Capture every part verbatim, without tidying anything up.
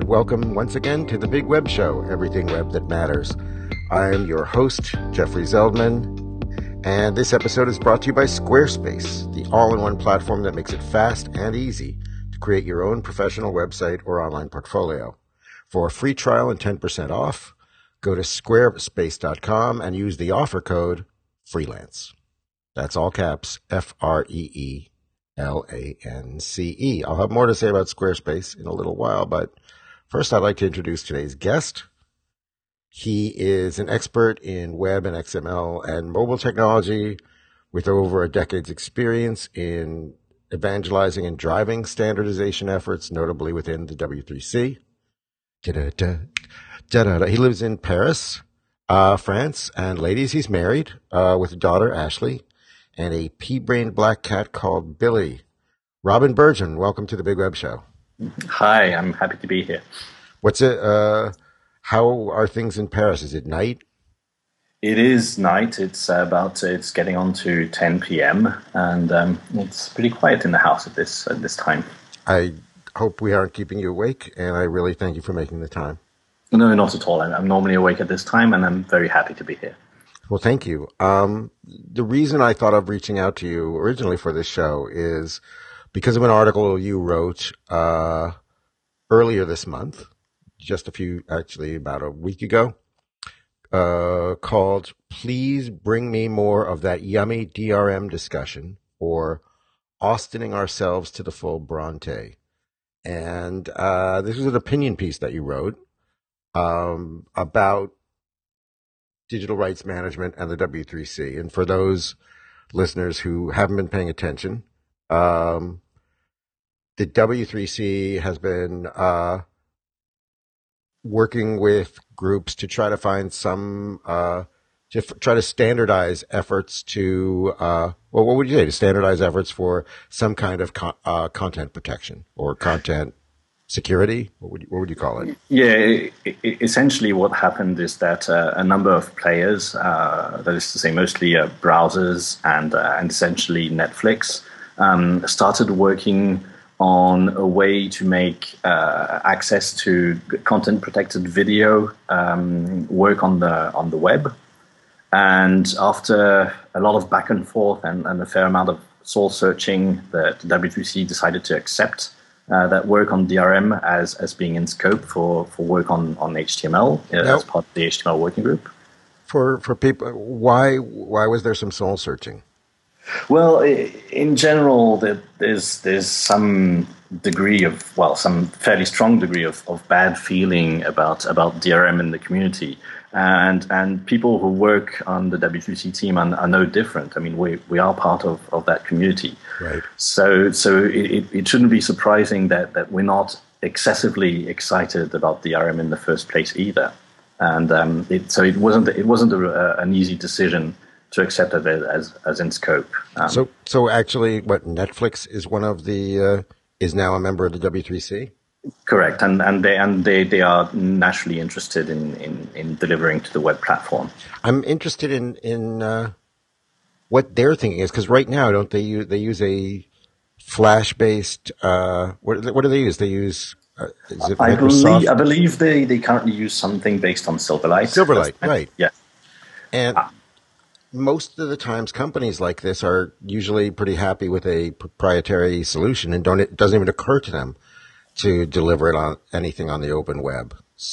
welcome once again to the Big Web Show, everything web that matters. I am your host, Jeffrey Zeldman, and this episode is brought to you by Squarespace, the all-in-one platform that makes it fast and easy to create your own professional website or online portfolio. For a free trial and ten percent off, go to squarespace dot com and use the offer code FREELANCE. That's all caps, F R E E L A N C E. I'll have more to say about Squarespace in a little while, but first I'd like to introduce today's guest. He is an expert in web and X M L and mobile technology with over a decade's experience in evangelizing and driving standardization efforts, notably within the W three C. Da-da-da, da-da-da. He lives in Paris, uh, France, and ladies, he's married uh, with a daughter, Ashley, and a pea-brained black cat called Billy. Robin Burgeon, welcome to the Big Web Show. Hi, I'm happy to be here. What's it? Uh, how are things in Paris? Is it night? It is night. It's uh, about it's getting on to ten p.m. and um, it's pretty quiet in the house at this at this time. I hope we aren't keeping you awake, and I really thank you for making the time. No, not at all. I'm, I'm normally awake at this time, and I'm very happy to be here. Well, thank you. Um, the reason I thought of reaching out to you originally for this show is because of an article you wrote uh, earlier this month, just a few, actually about a week ago, uh, called Please Bring Me More of That Yummy D R M Discussion, or Austining Ourselves to the Full Bronte. And uh, this was an opinion piece that you wrote um, about digital rights management and the W three C. And for those listeners who haven't been paying attention, um, the W three C has been uh, working with groups to try to find some, uh, to f- try to standardize efforts to, uh, well, what would you say, to standardize efforts for some kind of con- uh, content protection or content security? What would you, what would you call it? Yeah, it, it, essentially what happened is that uh, a number of players, uh, that is to say mostly uh, browsers and, uh, and essentially Netflix, um, started working on a way to make uh, access to content-protected video um, work on the on the web. And after a lot of back and forth and, and a fair amount of soul searching, the, the W three C decided to accept Uh, that work on D R M as as being in scope for, for work on, on H T M L uh, now, as part of the H T M L working group. For for people, why why was there some soul searching? Well, in general, there's there's some degree of well, some fairly strong degree of, of bad feeling about about D R M in the community, and and people who work on the W three C team are, are no different. I mean, we we are part of, of that community. Right. So, so it, it shouldn't be surprising that, that we're not excessively excited about D R M in the first place either. And um, it, so it wasn't it wasn't a, an easy decision to accept it as as in scope. Um, so, so actually, what Netflix is one of the uh, is now a member of the W three C. Correct, and and they and they, they are naturally interested in, in, in delivering to the web platform. I'm interested in in. Uh... what their thinking is, because right now, don't they use, they use a Flash-based, uh, what, what do they use? They use, uh, is it I Microsoft? believe, I believe they, they currently use something based on Silverlight. Silverlight, right. Yeah. And ah. most of the times, companies like this are usually pretty happy with a proprietary solution and don't, it doesn't even occur to them to deliver it on anything on the open web.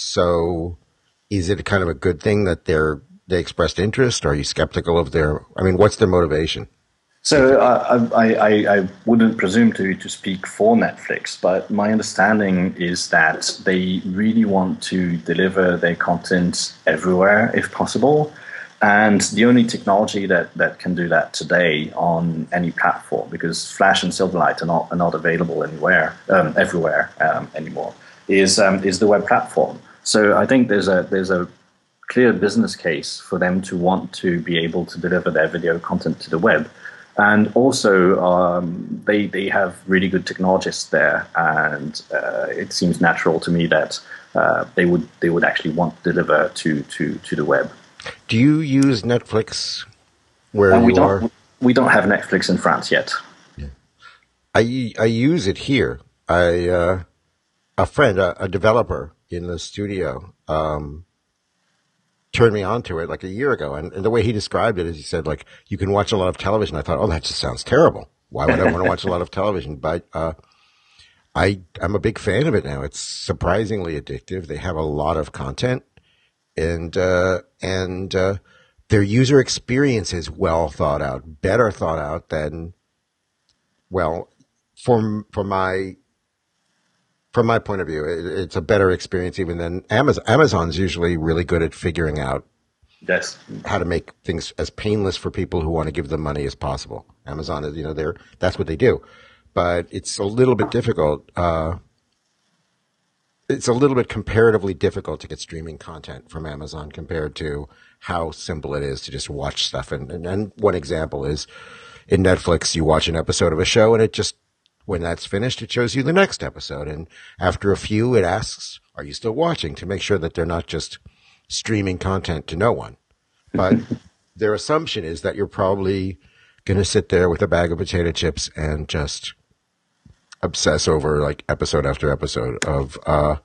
So is it kind of a good thing that they're they expressed interest? Are you skeptical of their, I mean, what's their motivation? So uh, I, I, I wouldn't presume to, to speak for Netflix, but my understanding is that they really want to deliver their content everywhere if possible. And the only technology that, that can do that today on any platform, because Flash and Silverlight are not, are not available anywhere, um, everywhere um, anymore, is um, is the web platform. So I think there's a there's a clear business case for them to want to be able to deliver their video content to the web. And also, um, they they have really good technologists there, and uh, it seems natural to me that uh, they would they would actually want to deliver to to, to the web. Do you use Netflix where and we you don't, are? We don't have Netflix in France yet. Yeah. I I use it here. I uh, a friend, a, a developer in the studio, um, turned me on to it like a year ago. And, and the way he described it is he said, like, you can watch a lot of television. I thought, oh, that just sounds terrible. Why would I want to watch a lot of television? But, uh, I, I'm a big fan of it now. It's surprisingly addictive. They have a lot of content and, uh, and, uh, their user experience is well thought out, better thought out than, well, from, from my, from my point of view, it, it's a better experience even than Amazon. Amazon's usually really good at figuring out yes. how to make things as painless for people who want to give them money as possible. Amazon is, you know, they're, that's what they do. But it's a little bit difficult. Uh, it's a little bit comparatively difficult to get streaming content from Amazon compared to how simple it is to just watch stuff. And, and, and one example is in Netflix, you watch an episode of a show and it just, when that's finished, it shows you the next episode. And after a few, it asks, are you still watching, to make sure that they're not just streaming content to no one. But their assumption is that you're probably going to sit there with a bag of potato chips and just obsess over like episode after episode of, uh,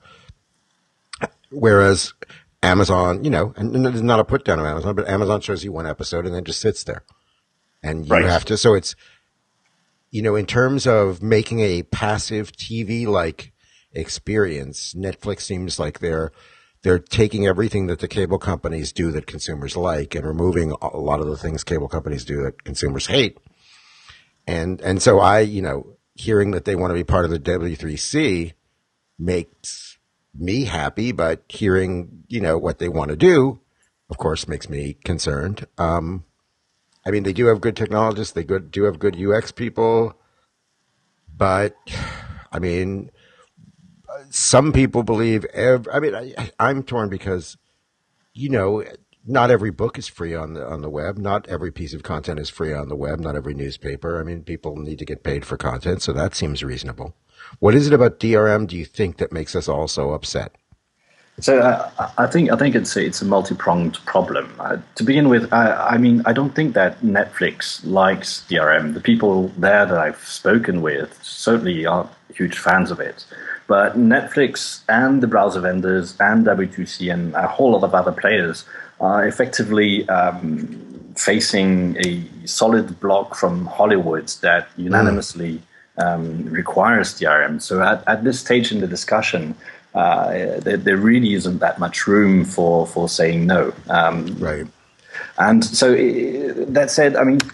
whereas Amazon, you know, and, and it's not a put down of Amazon, but Amazon shows you one episode and then just sits there. And you right. have to, so it's, you know, in terms of making a passive T V-like experience, Netflix seems like they're, they're taking everything that the cable companies do that consumers like and removing a lot of the things cable companies do that consumers hate. And, and so I, you know, hearing that they want to be part of the W three C makes me happy, but hearing, you know, what they want to do, of course, makes me concerned. Um, I mean, they do have good technologists. They good, do have good U X people. But, I mean, some people believe, ev- I mean, I, I'm torn because, you know, not every book is free on the on the web. Not every piece of content is free on the web. Not every newspaper. I mean, people need to get paid for content, so that seems reasonable. What is it about D R M, do you think, that makes us all so upset? So uh, I think I think it's a, it's a multi-pronged problem. Uh, to begin with, I, I mean, I don't think that Netflix likes D R M. The people there that I've spoken with certainly are huge fans of it. But Netflix and the browser vendors and W two C and a whole lot of other players are effectively um, facing a solid block from Hollywood that unanimously mm. um, requires D R M. So at, at this stage in the discussion, Uh, there, there really isn't that much room for, for saying no. Um, right. And so uh, that said, I mean,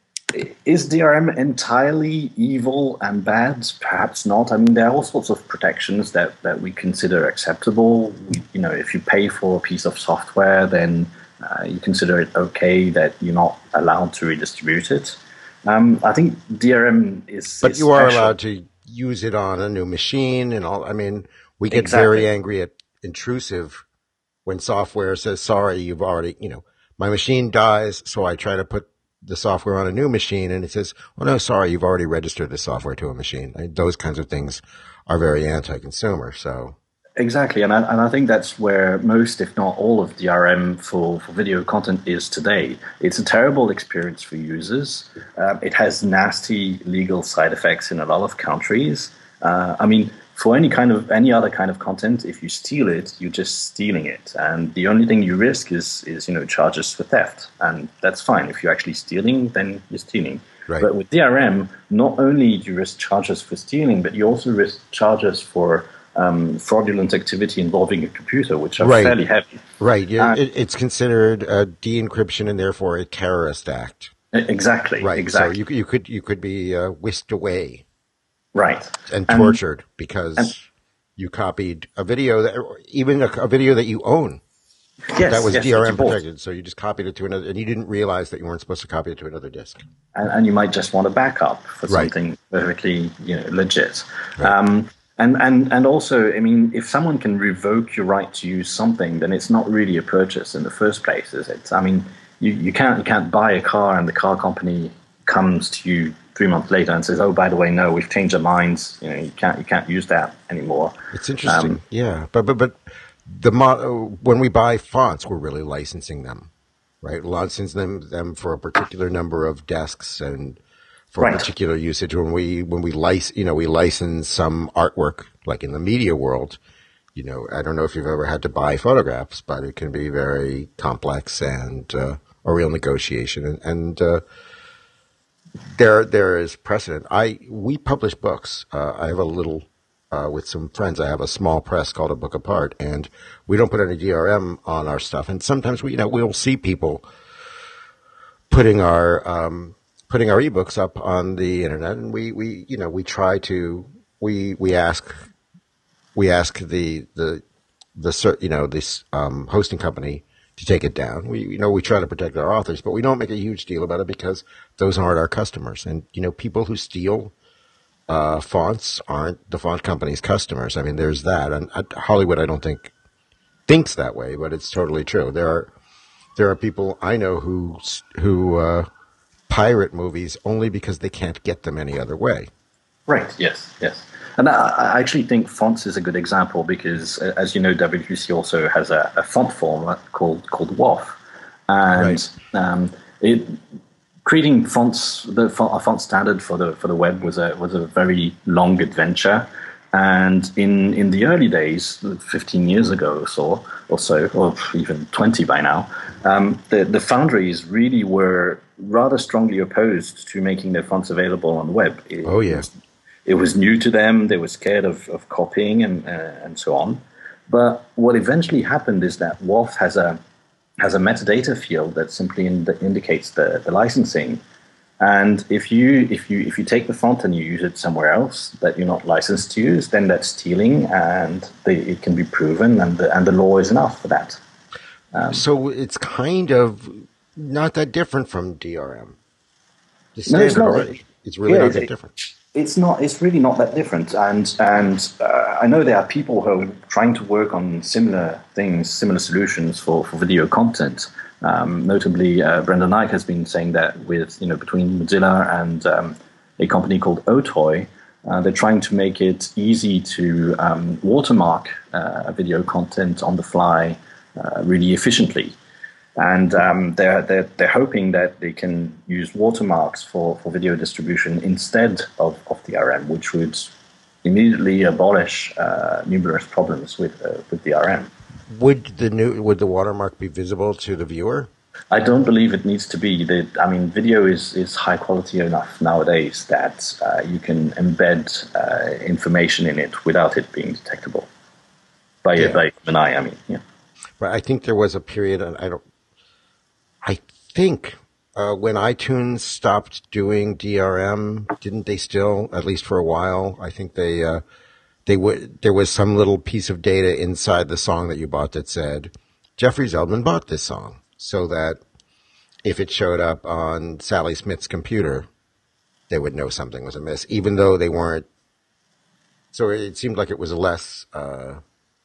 is D R M entirely evil and bad? Perhaps not. I mean, there are all sorts of protections that, that we consider acceptable. We, you know, if you pay for a piece of software, then uh, you consider it okay that you're not allowed to redistribute it. Um, I think D R M is... But is you are special. allowed to use it on a new machine and all. I mean... We get Exactly. very angry at intrusive when software says, sorry, you've already, you know, my machine dies, so I try to put the software on a new machine, and it says, oh, no, sorry, you've already registered the software to a machine. I mean, those kinds of things are very anti-consumer, so. Exactly, and I, and I think that's where most, if not all, of D R M for, for video content is today. It's a terrible experience for users. Uh, it has nasty legal side effects in a lot of countries. Uh, I mean, for any kind of any other kind of content, if you steal it, you're just stealing it, and the only thing you risk is is you know charges for theft, and that's fine. If you're actually stealing, then you're stealing. Right. But with D R M, not only do you risk charges for stealing, but you also risk charges for um, fraudulent activity involving a computer, which are right. fairly heavy. Right. Yeah, Uh, it, it's considered a de-encryption and therefore a terrorist act. Exactly. Right. Exactly. So you you could you could be uh, whisked away. Right. And And- tortured because and- you copied a video that, even a, a video that you own, Yes, that was yes, D R that M you bought. protected. So you just copied it to another, and you didn't realize that you weren't supposed to copy it to another disk. and, and you might just want a backup for Right. something perfectly, you know, legit. Right. Um, and, and, and also, I mean, if someone can revoke your right to use something, then it's not really a purchase in the first place, is it? I mean, you, you can't you can't buy a car and the car company comes to you three months later and says, "Oh, by the way, no, we've changed our minds. You know, you can't you can't use that anymore." It's interesting, Um, yeah. But but but the mo- when we buy fonts, we're really licensing them, right? Licensing them them for a particular number of desks and for right. particular usage. When we when we license, you know, we license some artwork, like in the media world. You know, I don't know if you've ever had to buy photographs, but it can be very complex and uh, a real negotiation. And, and uh, there there is precedent. I we publish books. Uh, I have a little uh, with some friends. I have a small press called A Book Apart, and we don't put any D R M on our stuff. And sometimes we, you know, we'll see people putting our um, putting our ebooks up on the internet, and we, we you know we try to we we ask. We ask the the the you know this um, hosting company to take it down. We you know we try to protect our authors, but we don't make a huge deal about it because those aren't our customers. And you know people who steal uh, fonts aren't the font company's customers. I mean, there's that. And uh, Hollywood, I don't think thinks that way, but it's totally true. There are there are people I know who who uh, pirate movies only because they can't get them any other way. Right. Yes. Yes. And I, I actually think fonts is a good example because, uh, as you know, W three C also has a, a font format called called W O F, and right. um, it creating fonts the a font standard for the for the web was a was a very long adventure. And in in the early days, fifteen years ago or so, or so, or even twenty by now, um, the the foundries really were rather strongly opposed to making their fonts available on the web. It, oh yeah. It was new to them. They were scared of, of copying and uh, and so on. But what eventually happened is that W O F has a has a metadata field that simply in the, indicates the, the licensing. And if you if you if you take the font and you use it somewhere else that you're not licensed to use, then that's stealing, and they, it can be proven, and the and the law is enough for that. Um, so it's kind of not that different from D R M. The no, it's not. already. It's really yeah, not it, that different. It's not. It's really not that different. And and uh, I know there are people who are trying to work on similar things, similar solutions for, for video content. Um, notably, uh, Brendan Eich has been saying that with you know between Mozilla and um, a company called Otoy, uh, they're trying to make it easy to um, watermark uh, video content on the fly uh, really efficiently. And um, they're, they're they're hoping that they can use watermarks for, for video distribution instead of, of D R M, which would immediately abolish uh, numerous problems with uh, with D R M. Would the new would the watermark be visible to the viewer? I don't believe it needs to be. The, I mean, video is, is high quality enough nowadays that uh, you can embed uh, information in it without it being detectable by yeah. by an eye. I mean, yeah. But I think there was a period, and I don't. I think uh, when iTunes stopped doing D R M, didn't they still, at least for a while? I think they uh, they would. There was some little piece of data inside the song that you bought that said Jeffrey Zeldman bought this song, so that if it showed up on Sally Smith's computer, they would know something was amiss, even though they weren't. So it seemed like it was a less uh,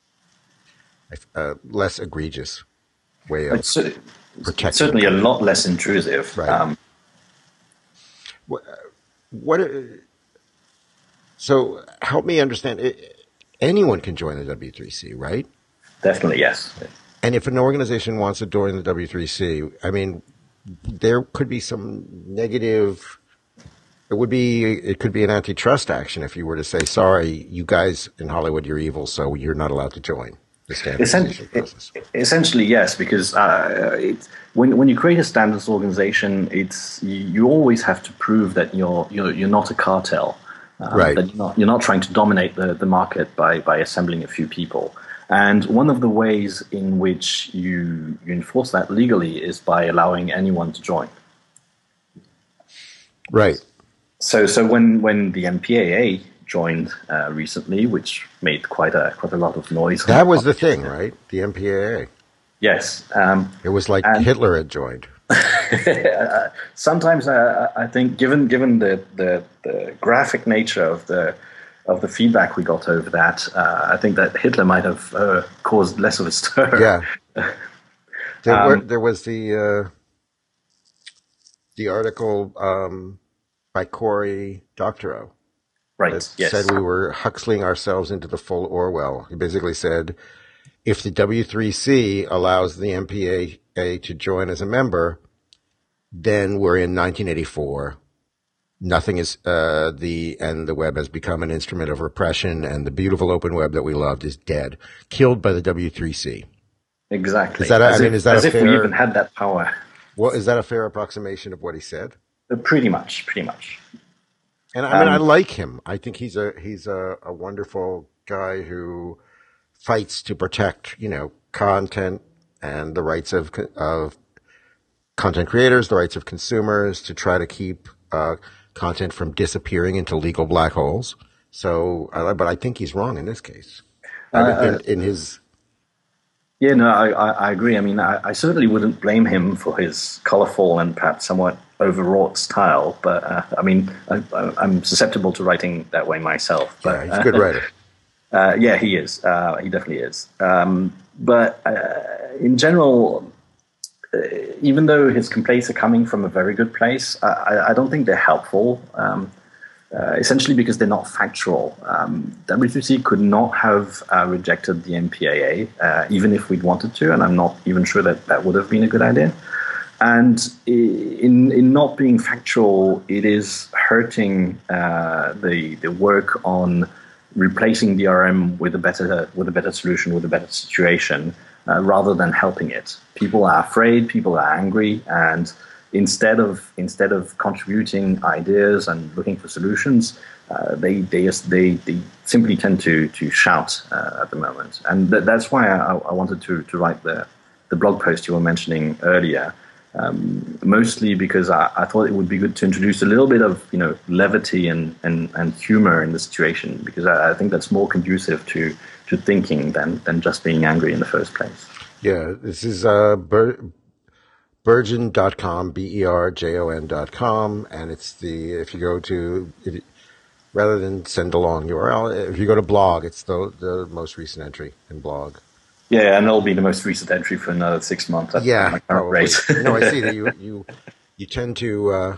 a less egregious way of. It's, uh, protecting. It's certainly a lot less intrusive. Right. Um, what, what? So help me understand. Anyone can join the W three C, right? Definitely, yes. And if an organization wants to join the W three C, I mean, there could be some negative. It would be. It could be an antitrust action if you were to say, "Sorry, you guys in Hollywood, you're evil, so you're not allowed to join." The standardization process. Essentially, yes, because uh, it, when when you create a standards organization, it's you, you always have to prove that you're you're, you're not a cartel, um, right? That you're not, you're not trying to dominate the, the market by by assembling a few people. And one of the ways in which you, you enforce that legally is by allowing anyone to join. Right. So so when when the M P A A joined uh, recently, which made quite a quite a lot of noise. That was the thing, right? The M P A A. Yes. Um, it was like Hitler had joined. Sometimes uh, I think, given given the, the, the graphic nature of the of the feedback we got over that, uh, I think that Hitler might have uh, caused less of a stir. Yeah. There, um, were, there was the uh, the article um, by Cory Doctorow. Right. That yes. said we were huxling ourselves into the full Orwell. He basically said, if the W three C allows the M P A A to join as a member, then we're in nineteen eighty-four. nothing is uh, the and the web has become an instrument of repression, and the beautiful open web that we loved is dead, killed by the W three C. Exactly. Is that a, as I mean, if, is that as a if fair? we even had that power. Well, is that a fair approximation of what he said? Uh, pretty much, pretty much. And I mean, Um, I like him. I think he's a he's a, a wonderful guy who fights to protect, you know, content and the rights of of content creators, the rights of consumers, to try to keep uh, content from disappearing into legal black holes. So, uh, but I think he's wrong in this case. I mean, Uh, in, in his Yeah, no, I, I, I agree. I mean, I, I certainly wouldn't blame him for his colorful and perhaps somewhat overwrought style. But uh, I mean, I, I'm susceptible to writing that way myself. But, yeah, he's a good writer. Uh, yeah, he is. Uh, he definitely is. Um, but uh, in general, uh, even though his complaints are coming from a very good place, I, I don't think they're helpful. Um, Uh, essentially because they're not factual. Um, W three C could not have uh, rejected the M P A A, uh, even if we'd wanted to, and I'm not even sure that that would have been a good idea. And in in not being factual, it is hurting uh, the the work on replacing D R M with a better with a better solution, with a better situation, uh, rather than helping it. People are afraid, people are angry, and Instead of instead of contributing ideas and looking for solutions, uh, they they just, they they simply tend to to shout uh, at the moment, and th- that's why I, I wanted to to write the the blog post you were mentioning earlier. Um, mostly because I, I thought it would be good to introduce a little bit of you know levity and and, and humor in the situation, because I, I think that's more conducive to to thinking than than just being angry in the first place. Yeah, this is uh. Bur- Berjon dot com, B E R J O N dot com, and it's the, if you go to, if, rather than send a long U R L, if you go to blog, it's the the most recent entry in blog. Yeah, and it'll be the most recent entry for another six months at yeah, my current rate. No, I see that you, you, you tend to, uh,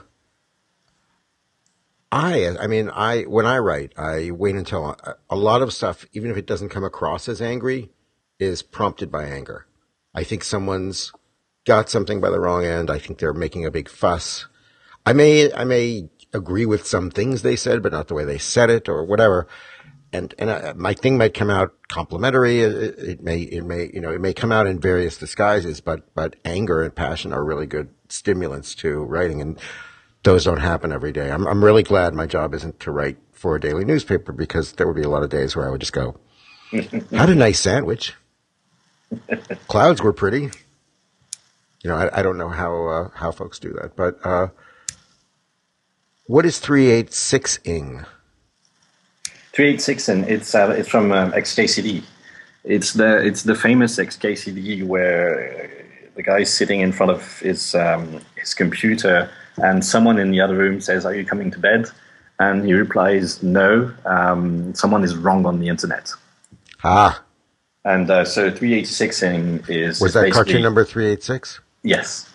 I, I mean, I, when I write, I wait until a, a lot of stuff, even if it doesn't come across as angry, is prompted by anger. I think someone's got something by the wrong end. I think they're making a big fuss. I may, I may agree with some things they said, but not the way they said it or whatever. And, and uh, my thing might come out complimentary. It, it may, it may, you know, it may come out in various disguises, but, but anger and passion are really good stimulants to writing. And those don't happen every day. I'm, I'm really glad my job isn't to write for a daily newspaper, because there would be a lot of days where I would just go, had a nice sandwich. Clouds were pretty. You know, I, I don't know how uh, how folks do that, but uh, what is three eighty-six ing? three eighty-six ing. It's uh, it's from um, X K C D. It's the it's the famous X K C D where the guy's sitting in front of his um, his computer, and someone in the other room says, "Are you coming to bed?" And he replies, "No, um, someone is wrong on the internet." Ah, and uh, so three eighty-six ing is was is that cartoon number three eighty-six? Yes.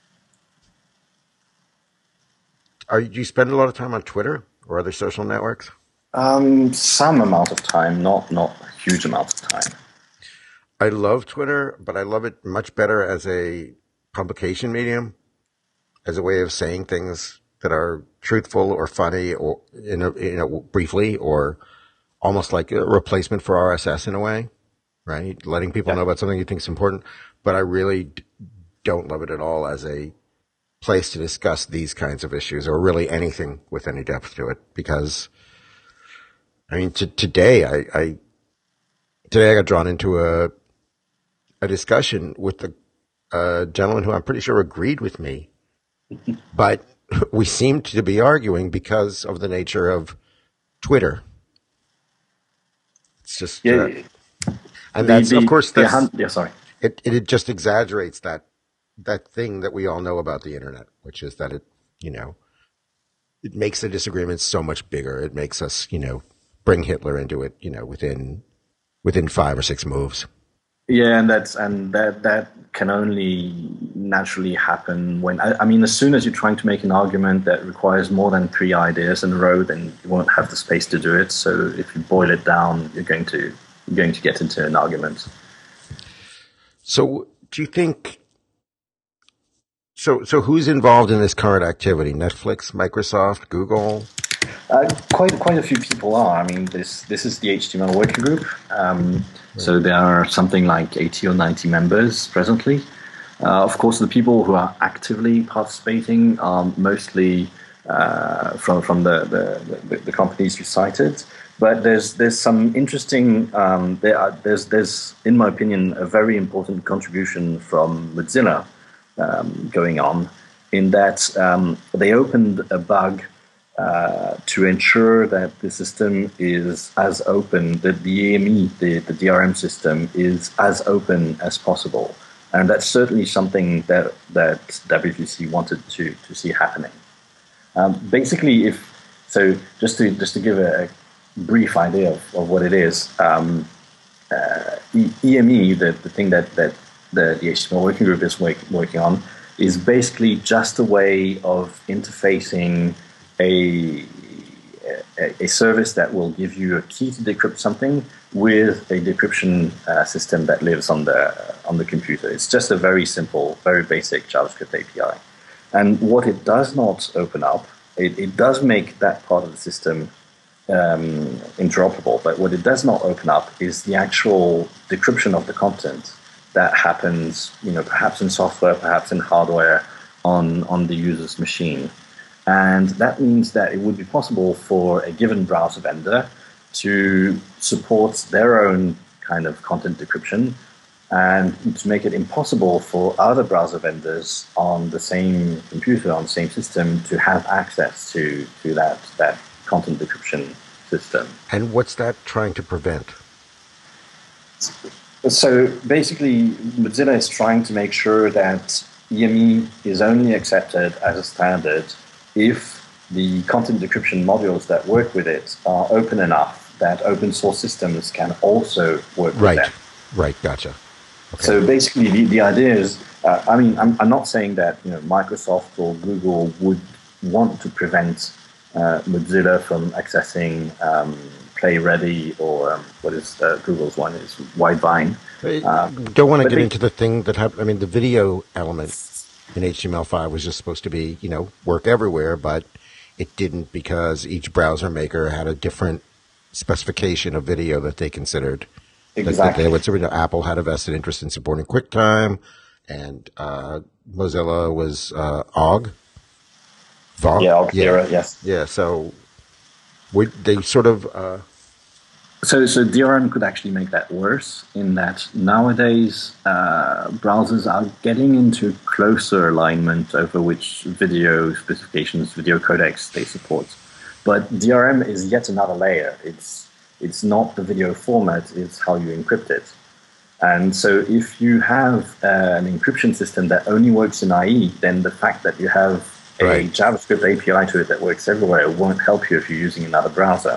Are you, do you spend a lot of time on Twitter or other social networks? Um, some amount of time, not not a huge amount of time. I love Twitter, but I love it much better as a publication medium, as a way of saying things that are truthful or funny, or in a, you know, briefly, or almost like a replacement for R S S in a way, right? Letting people yeah. know about something you think is important. But I really d- don't love it at all as a place to discuss these kinds of issues, or really anything with any depth to it. Because, I mean, t- today I, I today I got drawn into a a discussion with the uh, gentleman who I'm pretty sure agreed with me, but we seemed to be arguing because of the nature of Twitter. It's just, yeah, uh, and that's the, of course that's, yeah, yeah, sorry. It, it it just exaggerates that that thing that we all know about the internet, which is that it, you know, it makes the disagreements so much bigger. It makes us, you know, bring Hitler into it, you know, within within five or six moves. Yeah, and that's and that that can only naturally happen when I, I mean, as soon as you're trying to make an argument that requires more than three ideas in a row, then you won't have the space to do it. So if you boil it down, you're going to you're going to get into an argument. So, do you think So, so who's involved in this current activity? Netflix, Microsoft, Google? Uh, quite quite a few people are. I mean, this this is the H T M L working group. Um, so there are something like eighty or ninety members presently. Uh, of course, the people who are actively participating are mostly uh, from from the, the, the, the companies you cited. But there's there's some interesting um, there are, there's there's in my opinion a very important contribution from Mozilla um, going on, in that um, they opened a bug uh, to ensure that the system is as open, that the A M E, the, the D R M system, is as open as possible. And that's certainly something that that W three C wanted to to see happening. Um, basically, if so, just to just to give a, a brief idea of, of what it is, um, uh, E M E, the, the thing that that the, the H T M L working group is work, working on, is basically just a way of interfacing a, a a service that will give you a key to decrypt something with a decryption uh, system that lives on the on the computer. It's just a very simple, very basic JavaScript A P I. And what it does not open up, it, it does make that part of the system um, interoperable, but what it does not open up is the actual decryption of the content that happens, you know, perhaps in software, perhaps in hardware, on, on the user's machine. And that means that it would be possible for a given browser vendor to support their own kind of content decryption, and to make it impossible for other browser vendors on the same computer, on the same system, to have access to, to that, that content decryption system. And what's that trying to prevent? So basically, Mozilla is trying to make sure that E M E is only accepted as a standard if the content decryption modules that work with it are open enough that open source systems can also work right. with them. Right, gotcha. Okay. So basically, the, the idea is, uh, I mean, I'm, I'm not saying that, you know, Microsoft or Google would want to prevent uh, Mozilla from accessing um, PlayReady or um, what is uh, Google's one is Widevine. Uh, don't want to get they, into the thing that happened. I mean, the video element in H T M L five was just supposed to be, you know, work everywhere, but it didn't because each browser maker had a different specification of video that they considered. Exactly. That they, Apple had a vested interest in supporting QuickTime, and uh, Mozilla was uh, O G. V O G? Yeah, O G Zero, yes. Yeah, so would they sort of... Uh, So, so D R M could actually make that worse, in that nowadays uh, browsers are getting into closer alignment over which video specifications, video codecs they support. But D R M is yet another layer. It's it's not the video format; it's how you encrypt it. And so, if you have uh, an encryption system that only works in I E, then the fact that you have a right. JavaScript A P I to it that works everywhere won't help you if you're using another browser.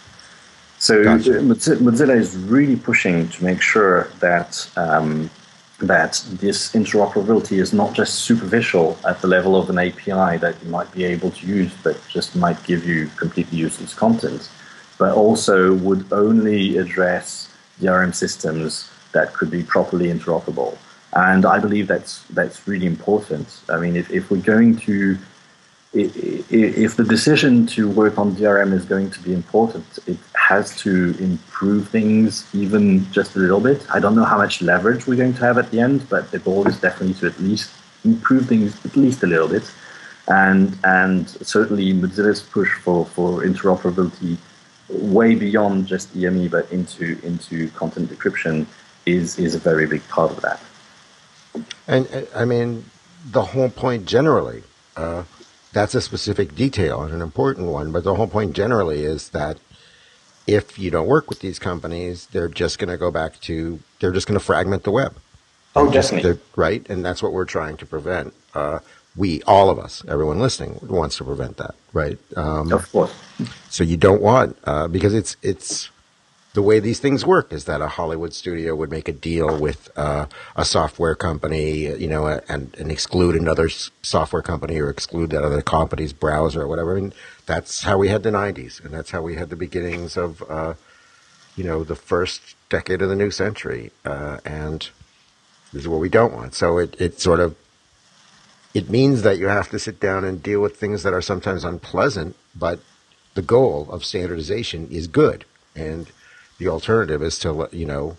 So gotcha. Mozilla is really pushing to make sure that um, that this interoperability is not just superficial at the level of an A P I that you might be able to use, but just might give you completely useless content, but also would only address D R M systems that could be properly interoperable. And I believe that's that's really important. I mean, if, if we're going to If the decision to work on D R M is going to be important, it has to improve things even just a little bit. I don't know how much leverage we're going to have at the end, but the goal is definitely to at least improve things at least a little bit. And and certainly Mozilla's push for, for interoperability way beyond just E M E, but into into content decryption is, is a very big part of that. And I mean, the whole point generally, uh, that's a specific detail and an important one, but the whole point generally is that if you don't work with these companies, they're just going to go back to, they're just going to fragment the web. Oh, definitely. Right? And that's what we're trying to prevent. Uh, we, all of us, everyone listening, wants to prevent that, right? Um, of course. So you don't want, uh, because it's, it's, the way these things work is that a Hollywood studio would make a deal with uh, a software company, you know, and, and exclude another software company or exclude that other company's browser or whatever. I mean, that's how we had the nineties, and that's how we had the beginnings of, uh, you know, the first decade of the new century. Uh, and this is what we don't want. So it, it sort of it means that you have to sit down and deal with things that are sometimes unpleasant, but the goal of standardization is good. And the alternative is to, you know,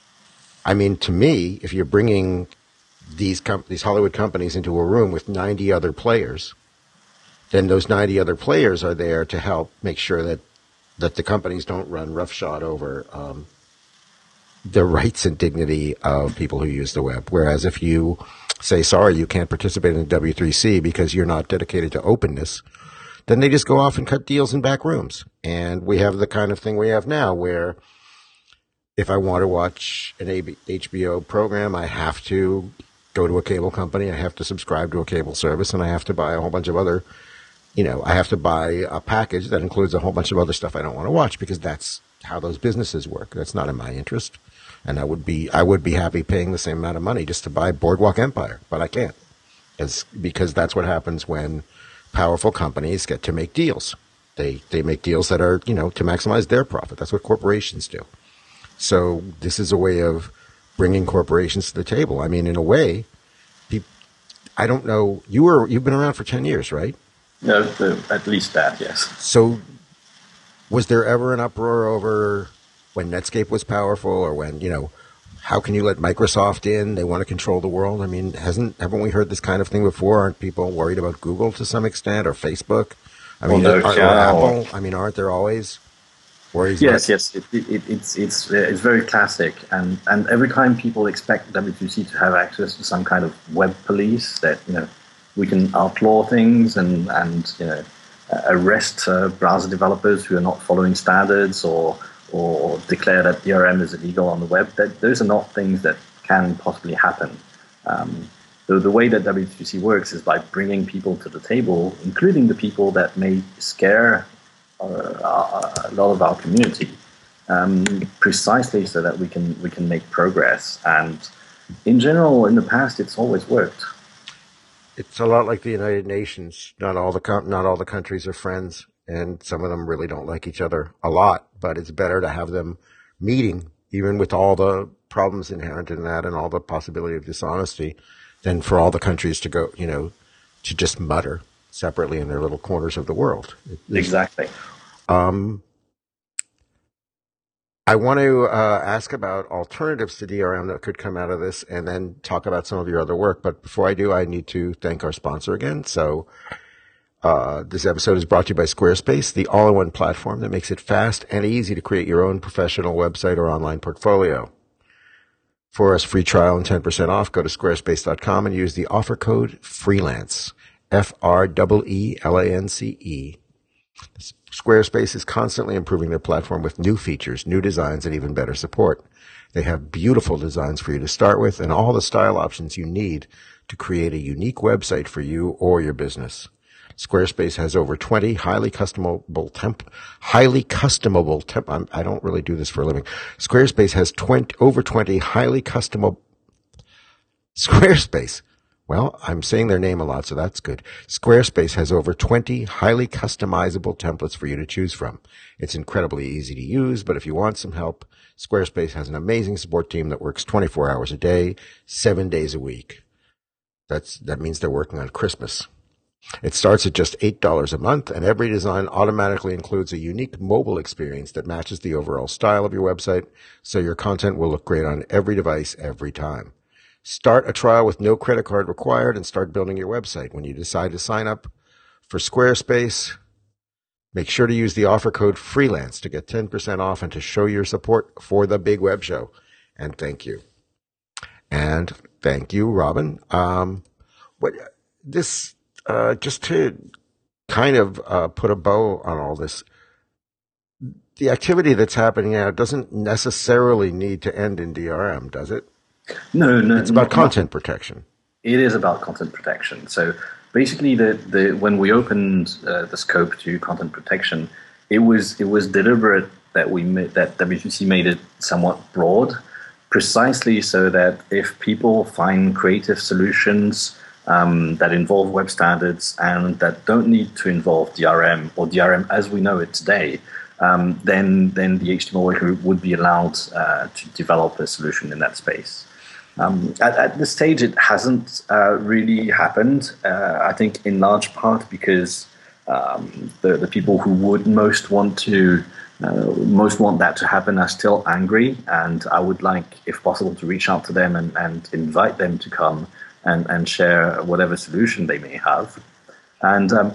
I mean, to me, if you're bringing these com- these Hollywood companies into a room with ninety other players, then those ninety other players are there to help make sure that, that the companies don't run roughshod over um, the rights and dignity of people who use the web. Whereas if you say, sorry, you can't participate in W three C because you're not dedicated to openness, then they just go off and cut deals in back rooms. And we have the kind of thing we have now where if I want to watch an H B O program, I have to go to a cable company, I have to subscribe to a cable service, and I have to buy a whole bunch of other, you know, I have to buy a package that includes a whole bunch of other stuff I don't want to watch because that's how those businesses work. That's not in my interest. And I would be I would be happy paying the same amount of money just to buy Boardwalk Empire, but I can't. It's because that's what happens when powerful companies get to make deals. They they make deals that are, you know, to maximize their profit. That's what corporations do. So this is a way of bringing corporations to the table. I mean, in a way, people, I don't know. You were you've been around for ten years, right? No, at least that, yes. So was there ever an uproar over when Netscape was powerful, or when, you know, how can you let Microsoft in? They want to control the world. I mean, hasn't haven't we heard this kind of thing before? Aren't people worried about Google to some extent, or Facebook? I mean, well, no, or, or Apple? I mean, aren't there always worries? Yes, about- yes. It, it, it's it's it's very classic, and and every time people expect W three C to have access to some kind of web police, that, you know, we can outlaw things and and you know arrest uh, browser developers who are not following standards, or or declare that D R M is illegal on the web, that those are not things that can possibly happen. Um, the, the way that W three C works is by bringing people to the table, including the people that may scare uh, a lot of our community, um, precisely so that we can we can make progress. And in general, in the past, it's always worked. It's a lot like the United Nations. Not all the com- not all the countries are friends, and some of them really don't like each other a lot. But it's better to have them meeting, even with all the problems inherent in that and all the possibility of dishonesty, than for all the countries to go, you know, to just mutter separately in their little corners of the world. Exactly. Um, I want to uh, ask about alternatives to D R M that could come out of this, and then talk about some of your other work. But before I do, I need to thank our sponsor again. So uh, this episode is brought to you by Squarespace, the all-in-one platform that makes it fast and easy to create your own professional website or online portfolio. For a free trial and ten percent off, go to squarespace dot com and use the offer code FREELANCE, F R E E L A N C E. Squarespace is constantly improving their platform with new features, new designs, and even better support. They have beautiful designs for you to start with and all the style options you need to create a unique website for you or your business. Squarespace has over twenty highly customable temp, highly customable temp. I'm, I don't really do this for a living. Squarespace has twenty, over twenty highly customable. Squarespace. Well, I'm saying their name a lot, so that's good. Squarespace has over twenty highly customizable templates for you to choose from. It's incredibly easy to use, but if you want some help, Squarespace has an amazing support team that works twenty-four hours a day, seven days a week. That's, that means they're working on Christmas. It starts at just eight dollars a month, and every design automatically includes a unique mobile experience that matches the overall style of your website, so your content will look great on every device every time. Start a trial with no credit card required and start building your website. When you decide to sign up for Squarespace, make sure to use the offer code FREELANCE to get ten percent off and to show your support for the Big Web Show. And thank you. And thank you, Robin. Um, what this, uh, just to kind of uh, put a bow on all this, the activity that's happening now doesn't necessarily need to end in D R M, does it? No, no. It's about not, content protection. It is about content protection. So basically, the, the when we opened uh, the scope to content protection, it was it was deliberate that we made, that W three C made it somewhat broad, precisely so that if people find creative solutions um, that involve web standards and that don't need to involve D R M or D R M as we know it today, um, then then the H T M L working group would be allowed uh, to develop a solution in that space. Um, at, at this stage, it hasn't uh, really happened. Uh, I think in large part because um, the the people who would most want to uh, most want that to happen are still angry, and I would like, if possible, to reach out to them and, and invite them to come and, and share whatever solution they may have. And um,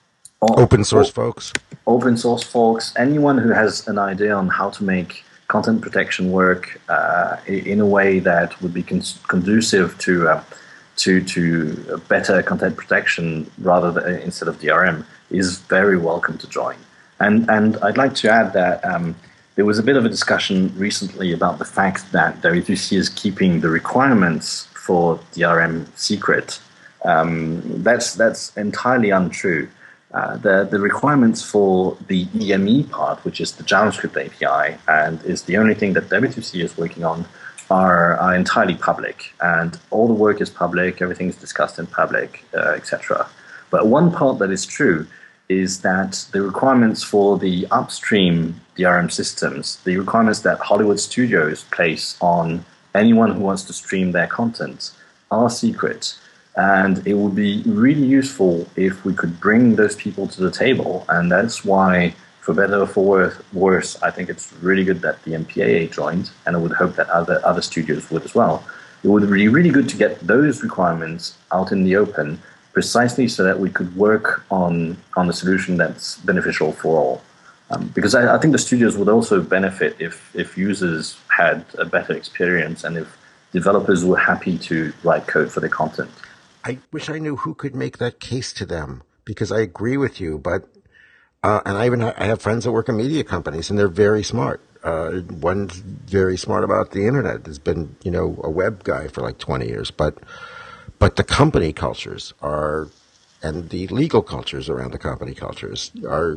open source folks, open source folks, anyone who has an idea on how to make content protection work uh, in a way that would be con- conducive to uh, to to better content protection rather than instead of D R M is very welcome to join. And and I'd like to add that um, there was a bit of a discussion recently about the fact that W three C is keeping the requirements for D R M secret. Um, that's that's entirely untrue. Uh, the, the requirements for the E M E part, which is the JavaScript A P I, and is the only thing that W three C is working on, are, are entirely public. And all the work is public, everything is discussed in public, uh, et cetera. But one part that is true is that the requirements for the upstream D R M systems, the requirements that Hollywood studios place on anyone who wants to stream their content, are secret. And it would be really useful if we could bring those people to the table. And that's why, for better or for worse, I think it's really good that the M P A A joined, and I would hope that other, other studios would as well. It would be really good to get those requirements out in the open, precisely so that we could work on, on a solution that's beneficial for all. Um, because I, I think the studios would also benefit if, if users had a better experience and if developers were happy to write code for their content. I wish I knew who could make that case to them, because I agree with you, but, uh, and I even, ha- I have friends that work in media companies and they're very smart. Uh, one's very smart about the internet, has been, you know, a web guy for like twenty years, but, but the company cultures are, and the legal cultures around the company cultures are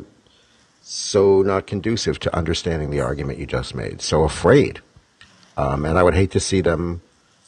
so not conducive to understanding the argument you just made, so afraid. Um, and I would hate to see them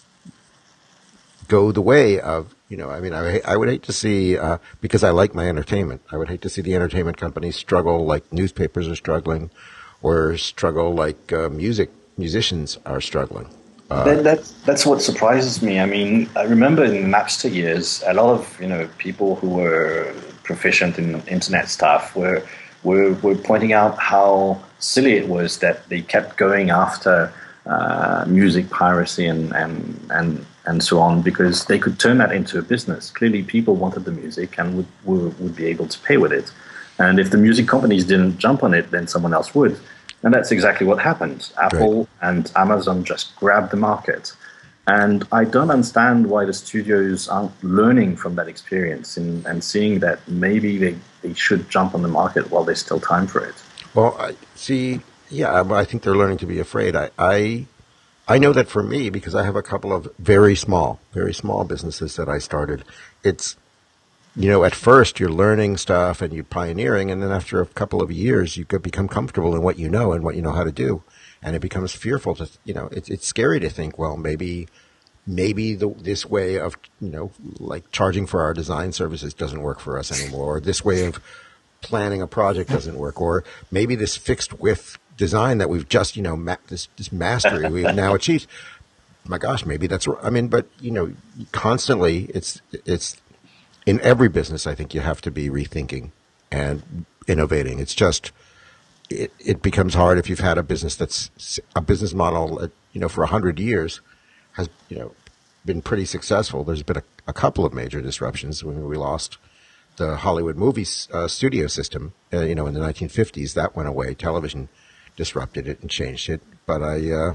go the way of, you know, I mean, I, I would hate to see, uh, because I like my entertainment, I would hate to see the entertainment companies struggle like newspapers are struggling, or struggle like uh, music musicians are struggling. Uh, that, that's that's what surprises me. I mean, I remember in the Napster years, a lot of you know people who were proficient in internet stuff were were were pointing out how silly it was that they kept going after uh, music piracy and and and. and so on, because they could turn that into a business. Clearly, people wanted the music and would, would would be able to pay with it. And if the music companies didn't jump on it, then someone else would. And that's exactly what happened. Apple right. and Amazon just grabbed the market. And I don't understand why the studios aren't learning from that experience and, and seeing that maybe they, they should jump on the market while there's still time for it. Well, I see, yeah, I think they're learning to be afraid. I... I I know that for me, because I have a couple of very small, very small businesses that I started, it's, you know, at first you're learning stuff and you're pioneering, and then after a couple of years you could become comfortable in what you know and what you know how to do. And it becomes fearful to, you know, it's it's scary to think, well, maybe, maybe the, this way of, you know, like charging for our design services doesn't work for us anymore, or this way of planning a project doesn't work, or maybe this fixed width design that we've just, you know, ma- this, this mastery we've now achieved. My gosh, maybe that's, I mean, but, you know, constantly it's, it's in every business, I think you have to be rethinking and innovating. It's just, it, it becomes hard if you've had a business that's a business model, that, you know, for a hundred years has, you know, been pretty successful. There's been a, a couple of major disruptions when we lost the Hollywood movie uh, studio system, uh, you know, in the nineteen fifties. That went away. Television disrupted it and changed it, but I uh,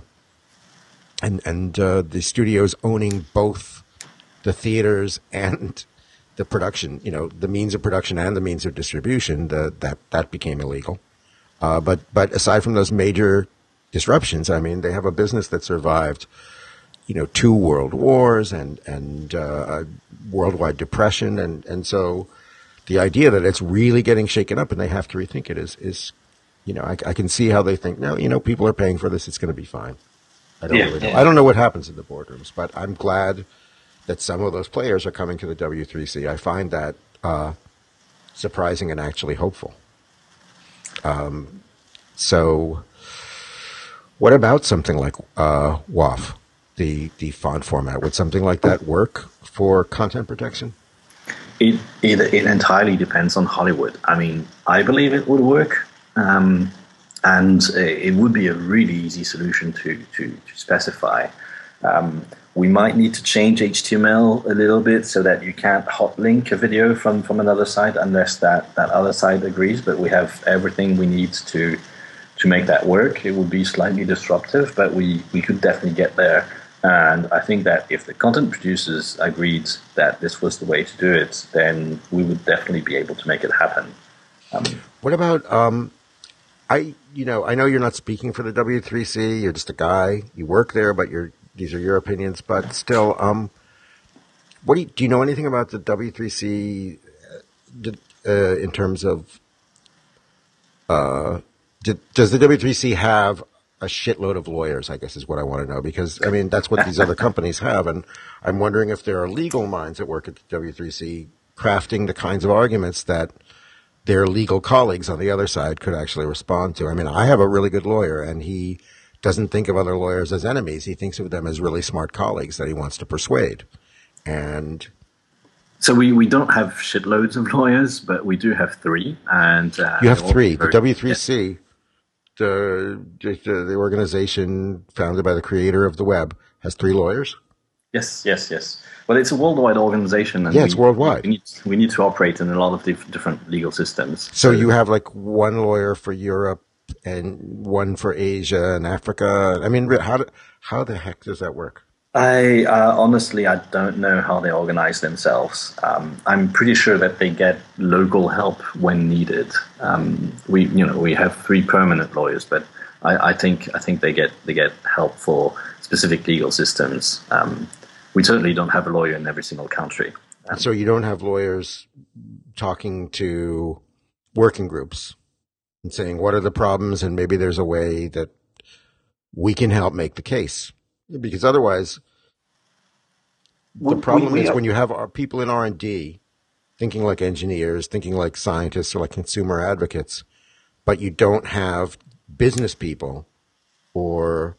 and and uh, the studios owning both the theaters and the production, you know, the means of production and the means of distribution, the, that that became illegal. Uh, but but aside from those major disruptions, I mean, they have a business that survived, you know, two world wars and and uh, a worldwide depression, and and so the idea that it's really getting shaken up and they have to rethink it is is. You know, I, I can see how they think, no, you know, people are paying for this. It's going to be fine. I don't yeah, really know. Yeah. I don't know what happens in the boardrooms, but I'm glad that some of those players are coming to the W three C. I find that uh, surprising and actually hopeful. Um, so what about something like uh, W A F? the the font format. Would something like that work for content protection? It, it it entirely depends on Hollywood. I mean, I believe it would work, um, and it would be a really easy solution to to, to specify. Um, we might need to change H T M L a little bit so that you can't hot link a video from, from another site unless that, that other site agrees. But we have everything we need to to make that work. It would be slightly disruptive, but we, we could definitely get there. And I think that if the content producers agreed that this was the way to do it, then we would definitely be able to make it happen. Um, what about, um, I, you know, I know you're not speaking for the W three C. You're just a guy. You work there, but you're, these are your opinions. But still, um, what do you, do you know anything about the W three C uh, in terms of, uh, did, does the W three C have a shitload of lawyers, I guess is what I want to know, because, I mean, that's what these other companies have. And I'm wondering if there are legal minds that work at the W three C crafting the kinds of arguments that their legal colleagues on the other side could actually respond to. I mean, I have a really good lawyer, and he doesn't think of other lawyers as enemies. He thinks of them as really smart colleagues that he wants to persuade. And so we, we don't have shitloads of lawyers, but we do have three. And uh, you have three. The W three C, yeah. the, the the organization founded by the creator of the web, has three lawyers? Yes, yes, yes. Well, it's a worldwide organization. And yeah, it's we, worldwide. We need, we need to operate in a lot of diff- different legal systems. So, so you have like one lawyer for Europe and one for Asia and Africa. I mean, how do, how the heck does that work? I uh, honestly, I don't know how they organize themselves. Um, I'm pretty sure that they get local help when needed. Um, we, you know, we have three permanent lawyers, but I, I think I think they get they get help for specific legal systems. Um, we certainly don't have a lawyer in every single country. Um, so you don't have lawyers talking to working groups and saying what are the problems, and maybe there's a way that we can help make the case. Because otherwise, the problem we, we is when you have our people in R and D thinking like engineers, thinking like scientists or like consumer advocates, but you don't have business people or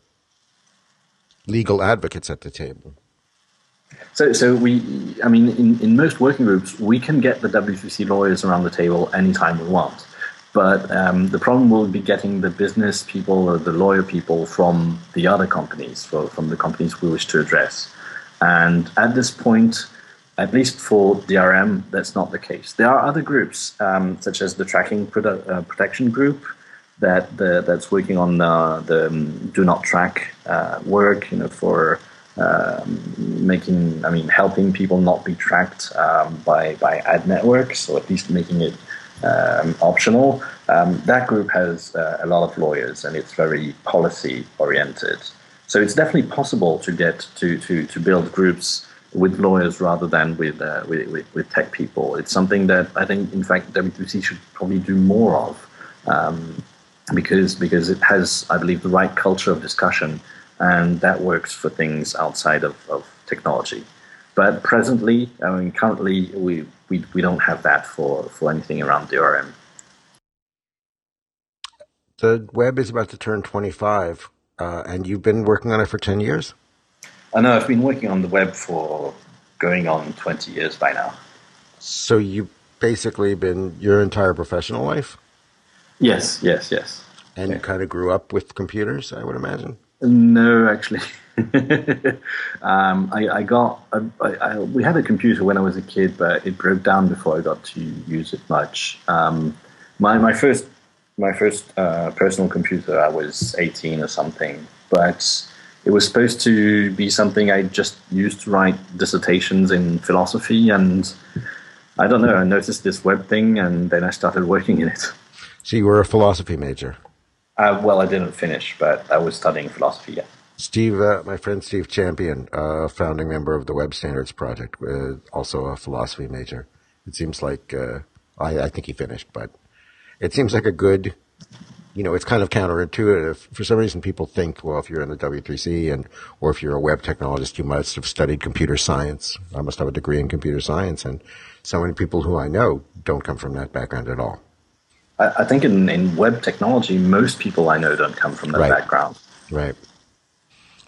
legal advocates at the table. So, so we, I mean, in, in most working groups, we can get the W three C lawyers around the table anytime we want. But um, the problem will be getting the business people or the lawyer people from the other companies, for, from the companies we wish to address. And at this point, at least for D R M, that's not the case. There are other groups, um, such as the Tracking Produ- uh, Protection Group, that the, that's working on uh, the um, Do Not Track uh, work, you know, for um, making, I mean, helping people not be tracked um, by by ad networks, or at least making it Um, optional. Um, that group has uh, a lot of lawyers, and it's very policy oriented. So it's definitely possible to get to to, to build groups with lawyers rather than with, uh, with, with with tech people. It's something that I think, in fact, W three C should probably do more of, um, because because it has, I believe, the right culture of discussion, and that works for things outside of, of technology. But presently, I mean, currently, we, we we don't have that for, for anything around D R M. The web is about to turn twenty-five, uh, and you've been working on it for ten years? I know, I've been working on the web for going on twenty years by now. So you've basically been your entire professional life? Yes, yes, yes. And yeah. You kind of grew up with computers, I would imagine? No, actually. um, I, I got I, I, we had a computer when I was a kid, but it broke down before I got to use it much. Um, my my first my first uh, personal computer, I was eighteen or something, but it was supposed to be something I just used to write dissertations in philosophy, and I don't know. I noticed this web thing, and then I started working in it. So you were a philosophy major? Uh, well, I didn't finish, but I was studying philosophy. Yeah. Steve, uh, my friend Steve Champion, uh, founding member of the Web Standards Project, uh, also a philosophy major. It seems like, uh, I, I think he finished, but it seems like a good, you know, it's kind of counterintuitive. For some reason, people think, well, if you're in the W three C and, or if you're a web technologist, you must have studied computer science. I must have a degree in computer science. And so many people who I know don't come from that background at all. I, I think in, in web technology, most people I know don't come from that right. background. Right.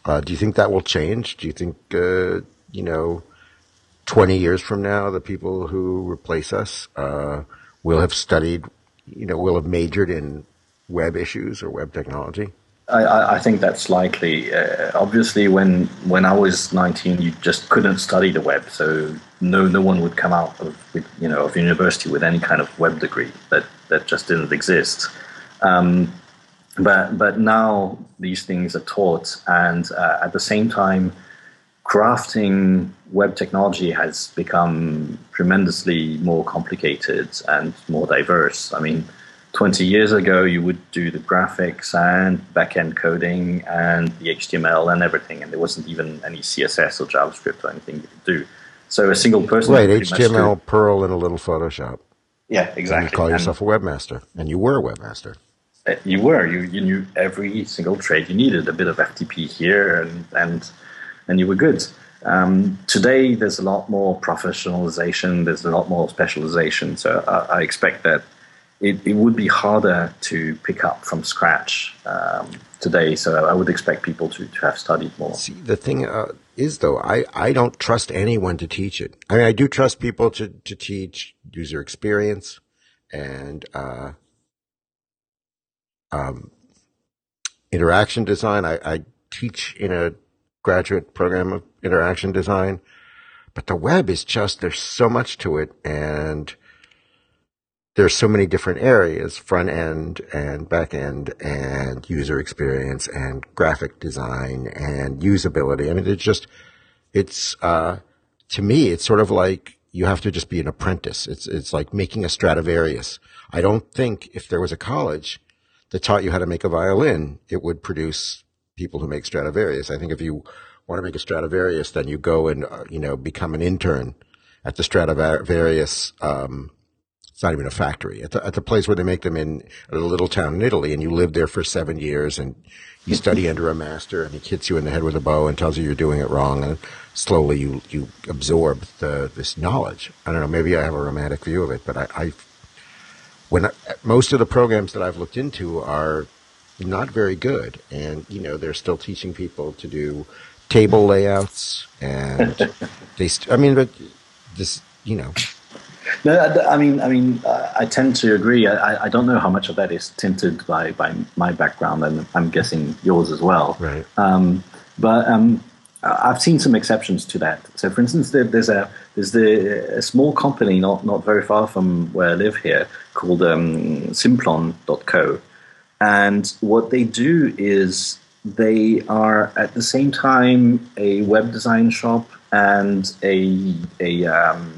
Uh, do you think that will change? Do you think, uh, you know, twenty years from now, the people who replace us uh, will have studied, you know, will have majored in web issues or web technology? I, I think that's likely. Uh, obviously, when when I was nineteen, you just couldn't study the web, so no no one would come out of with, you know of university with any kind of web degree. That that just didn't exist. Um, but but now these things are taught, and uh, at the same time, crafting web technology has become tremendously more complicated and more diverse. I mean, twenty years ago, you would do the graphics and back-end coding and the H T M L and everything, and there wasn't even any C S S or JavaScript or anything you could do. So a single person... Right, H T M L, Perl, and a little Photoshop. Yeah, exactly. And you call yourself and, a webmaster, and you were a webmaster. You were. You you knew every single trade you needed, a bit of F T P here, and and, and you were good. Um, today, there's a lot more professionalization, there's a lot more specialization, so I, I expect that It, it would be harder to pick up from scratch um, today, so I would expect people to, to have studied more. See, the thing uh, is, though, I, I don't trust anyone to teach it. I mean, I do trust people to, to teach user experience and uh, um, interaction design. I, I teach in a graduate program of interaction design, but the web is just, there's so much to it, and there's so many different areas, front end and back end and user experience and graphic design and usability. I mean, it's just, it's, uh, to me, it's sort of like you have to just be an apprentice. It's, it's like making a Stradivarius. I don't think if there was a college that taught you how to make a violin, it would produce people who make Stradivarius. I think if you want to make a Stradivarius, then you go and, uh, you know, become an intern at the Stradivarius, um, it's not even a factory. At the, at the place where they make them in a little town in Italy, and you live there for seven years, and you study under a master, and he hits you in the head with a bow and tells you you're doing it wrong, and slowly you, you absorb the, this knowledge. I don't know, maybe I have a romantic view of it, but I, I when I, most of the programs that I've looked into are not very good, and you know they're still teaching people to do table layouts, and they. St- I mean, but this, you know. No, I mean, I mean, uh, I tend to agree. I, I don't know how much of that is tinted by, by my background, and I'm guessing yours as well. Right. Um, but um, I've seen some exceptions to that. So, for instance, there, there's a there's the, a small company not not very far from where I live here called um, Simplon dot co, and what they do is they are at the same time a web design shop and a a um,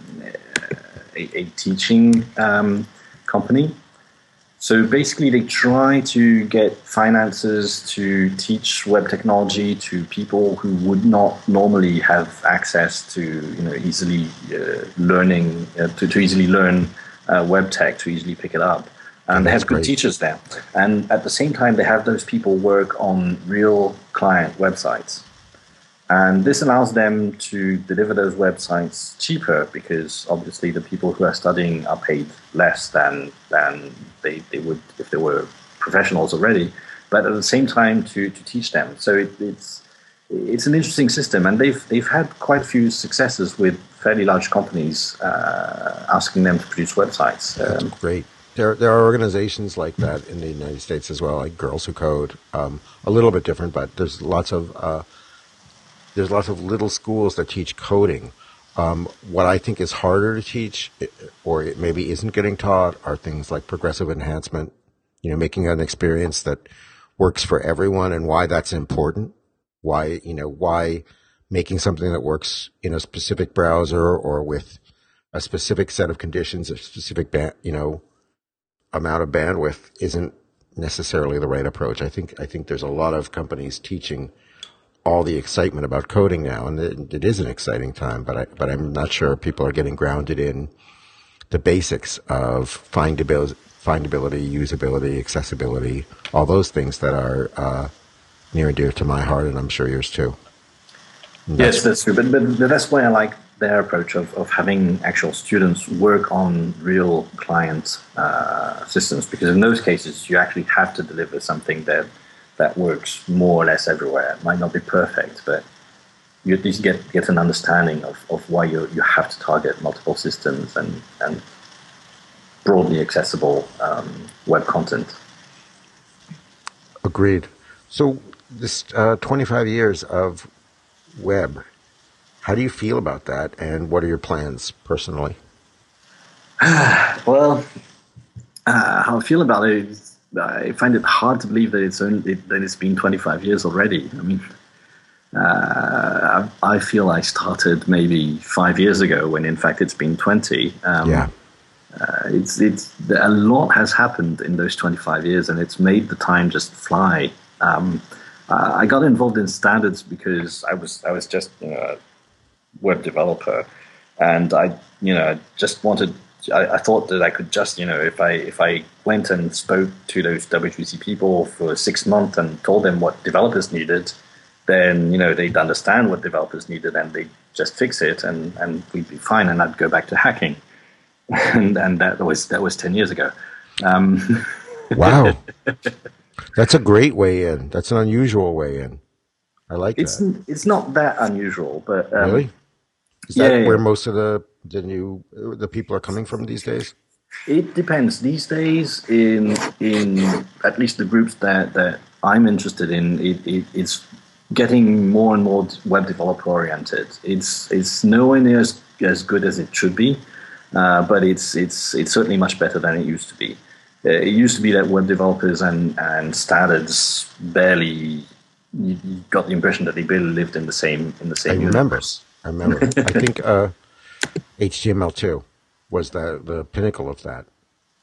A, a teaching um, company. So basically they try to get finances to teach web technology to people who would not normally have access to, you know, easily uh, learning, uh, to, to easily learn uh, web tech, to easily pick it up. And they have good teachers there. And at the same time, they have those people work on real client websites. And this allows them to deliver those websites cheaper because obviously the people who are studying are paid less than than they, they would if they were professionals already. But at the same time to, to teach them. So it, it's it's an interesting system, and they've they've had quite a few successes with fairly large companies uh, asking them to produce websites. That's um, great. There there are organizations like that in the United States as well, like Girls Who Code. Um, a little bit different, but there's lots of uh, There's lots of little schools that teach coding. Um, what I think is harder to teach, or it maybe isn't getting taught, are things like progressive enhancement, you know, making an experience that works for everyone, and why that's important. Why, you know, why making something that works in a specific browser or with a specific set of conditions, a specific, ba- you know, amount of bandwidth isn't necessarily the right approach. I think, I think there's a lot of companies teaching all the excitement about coding now, and it, it is an exciting time, but I, but I'm not sure people are getting grounded in the basics of findability, findability, usability, accessibility, all those things that are uh, near and dear to my heart, and I'm sure yours too. And yes, that's, that's true, but, but that's why I like their approach of, of having actual students work on real client uh, systems, because in those cases you actually have to deliver something that that works more or less everywhere. It might not be perfect, but you at least get, get an understanding of, of why you you have to target multiple systems and, and broadly accessible um, web content. Agreed. So this uh, twenty-five years of web, how do you feel about that, and what are your plans personally? Well, uh, how I feel about it is I find it hard to believe that it's only that it's been twenty-five years already. I mean, uh, I, I feel I started maybe five years ago when in fact it's been twenty. Um, yeah. Uh, it's it's a lot has happened in those twenty-five years, and it's made the time just fly. Um, uh, I got involved in standards because I was I was just you know, a web developer, and I you know just wanted. I, I thought that I could just you know if I if I went and spoke to those W three C people for six months and told them what developers needed, then you know they'd understand what developers needed and they'd just fix it, and, and we'd be fine, and I'd go back to hacking. And, and that was that was ten years ago. Um, wow, that's a great way in. That's an unusual way in. I like it's, that. It's not that unusual, but um, really, is yeah, that yeah, where yeah. most of the the new the people are coming from these days? It depends. These days, in in at least the groups that, that I'm interested in, it, it, it's getting more and more web developer oriented. It's it's nowhere near as, as good as it should be. Uh, but it's it's it's certainly much better than it used to be. Uh, it used to be that web developers and, and standards barely you, you got the impression that they barely lived in the same in the same I remember. universe. I remember. I think uh, H T M L two was the the pinnacle of that.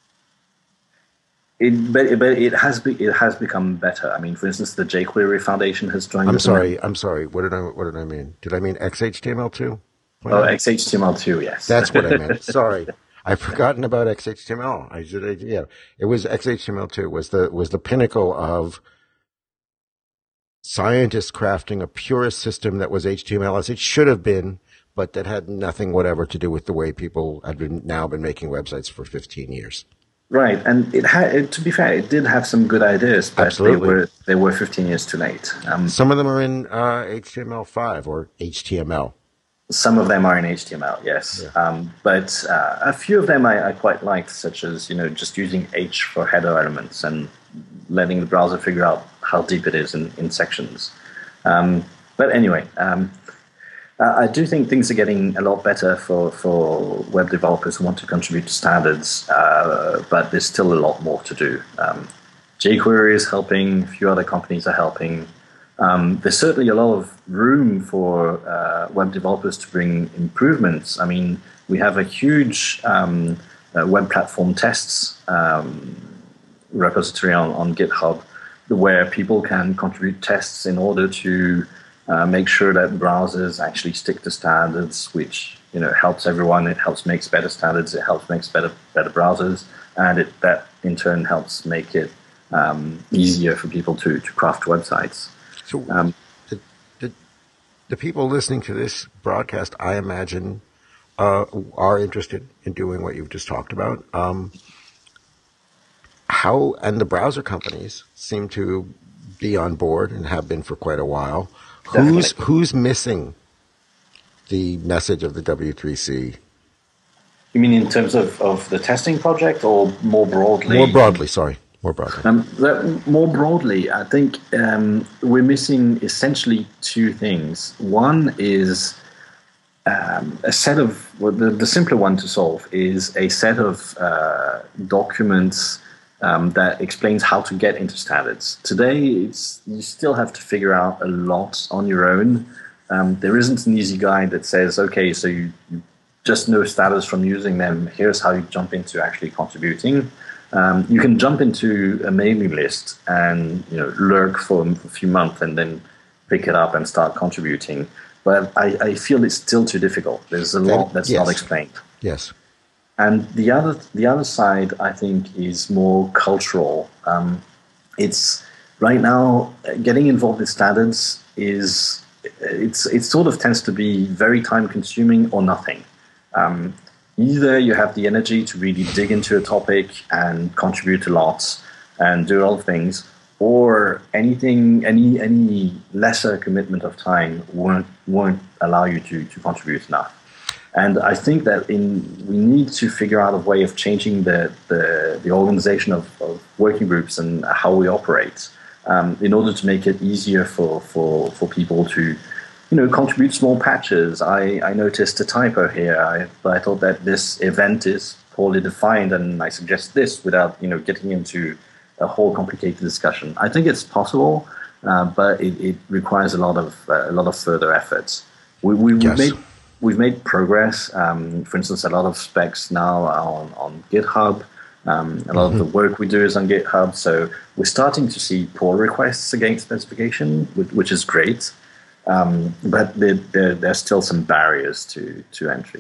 It but, but it has be, it has become better. I mean, for instance, the jQuery Foundation has joined. I'm us sorry. now. I'm sorry. What did I what did I mean? Did I mean X H T M L two? Oh, X H T M L two, yes. That's what I meant. Sorry, I've forgotten about X H T M L. I should, yeah, it was X H T M L two was the was the pinnacle of scientists crafting a purist system that was H T M L as it should have been, but that had nothing whatever to do with the way people had been now been making websites for fifteen years. Right, and it had. To be fair, it did have some good ideas, but Absolutely. they were they were fifteen years too late. Um, Some of them are in uh, H T M L five or H T M L. Some of them are in H T M L, yes, Yeah. um, but uh, a few of them I, I quite liked, such as you know just using H for header elements and letting the browser figure out how deep it is in, in sections. Um, but anyway, um, I do think things are getting a lot better for, for web developers who want to contribute to standards, uh, but there's still a lot more to do. Um, jQuery is helping, a few other companies are helping. Um, there's certainly a lot of room for uh, web developers to bring improvements. I mean, we have a huge um, uh, web platform tests um, repository on, on GitHub where people can contribute tests in order to uh, make sure that browsers actually stick to standards, which you know helps everyone. It helps makes better standards. It helps makes better better browsers, and it, that in turn helps make it um, easier for people to, to craft websites. So Um, the, the, the people listening to this broadcast, I imagine, uh, are interested in doing what you've just talked about. Um, how and the browser companies seem to be on board and have been for quite a while. Who's Definitely. who's missing the message of the W three C? You mean in terms of, of the testing project, or more broadly? More broadly, sorry, more broadly. Um, that, more broadly, I think um, we're missing essentially two things. One is um, a set of, well, the, the simpler one to solve is a set of uh, documents um, that explains how to get into standards. Today, it's, you still have to figure out a lot on your own. Um, there isn't an easy guide that says, okay, so you, you just know standards from using them. Here's how you jump into actually contributing. Um, you can jump into a mailing list and you know lurk for a few months and then pick it up and start contributing. But I, I feel it's still too difficult. There's a lot that's yes. not explained. Yes. And the other the other side, I think, is more cultural. Um, it's right now getting involved in standards is it's it sort of tends to be very time consuming or nothing. Um, Either you have the energy to really dig into a topic and contribute a lot and do all things, or anything, any any lesser commitment of time won't won't allow you to to contribute enough. And I think that in we need to figure out a way of changing the the, the organization of, of working groups and how we operate, um, in order to make it easier for, for, for people to, you know, contribute small patches. I, I noticed a typo here. I, I thought that this event is poorly defined, and I suggest this without, you know, getting into a whole complicated discussion. I think it's possible, uh, but it, it requires a lot of uh, a lot of further efforts. We, we, yes. We've made we've made progress. Um, for instance, a lot of specs now are on, on GitHub. Um, a lot mm-hmm. of the work we do is on GitHub. So we're starting to see pull requests against specification, which, which is great. Um, but there, there, there's still some barriers to, to entry.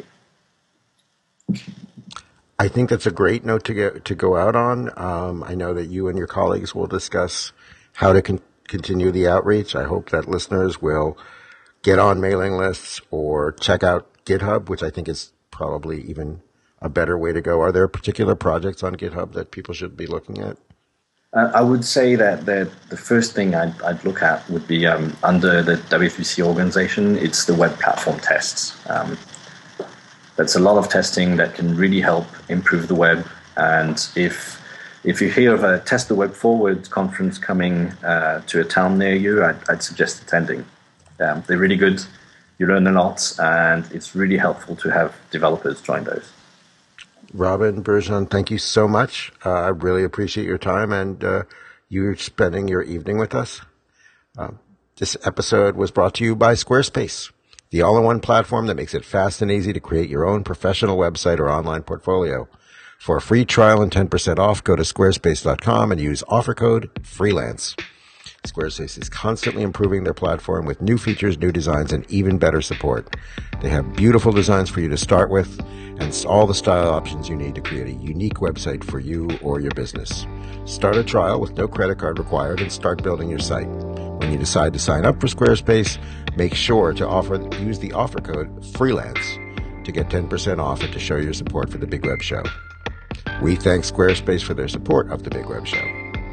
I think that's a great note to get to go out on. Um, I know that you and your colleagues will discuss how to con- continue the outreach. I hope that listeners will get on mailing lists or check out GitHub, which I think is probably even a better way to go. Are there particular projects on GitHub that people should be looking at? Uh, I would say that the, the first thing I'd, I'd look at would be um, under the W three C organization, it's the web platform tests. Um, That's a lot of testing that can really help improve the web. And if if you hear of a Test the Web Forward conference coming uh, to a town near you, I'd, I'd suggest attending. Um, they're really good. You learn a lot, and it's really helpful to have developers join those. Robin Bergeon, thank you so much. Uh, I really appreciate your time and uh, you spending your evening with us. Uh, this episode was brought to you by Squarespace, the all-in-one platform that makes it fast and easy to create your own professional website or online portfolio. For a free trial and ten percent off, go to squarespace dot com and use offer code FREELANCE. Squarespace is constantly improving their platform with new features, new designs, and even better support. They have beautiful designs for you to start with and all the style options you need to create a unique website for you or your business. Start a trial with no credit card required and start building your site. When you decide to sign up for Squarespace, make sure to offer use the offer code FREELANCE to get ten percent off and to show your support for the Big Web Show. We thank Squarespace for their support of the Big Web Show.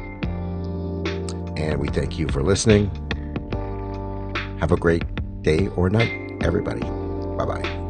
And we thank you for listening. Have a great day or night, everybody. Bye-bye.